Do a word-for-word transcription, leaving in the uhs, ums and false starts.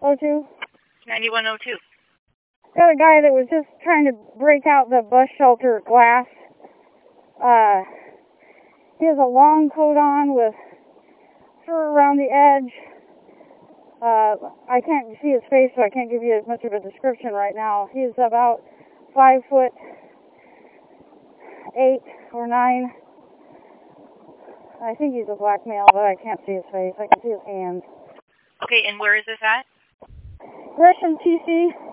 oh two? ninety-one oh two. Got a guy that was just trying to break out the bus shelter glass. Uh, he has a long coat on with fur around the edge. Uh, I can't see his face, so I can't give you as much of a description right now. He's about five foot eight or nine. I think he's a black male, but I can't see his face. I can see his hands. Okay, and where is this at? Gresham T C.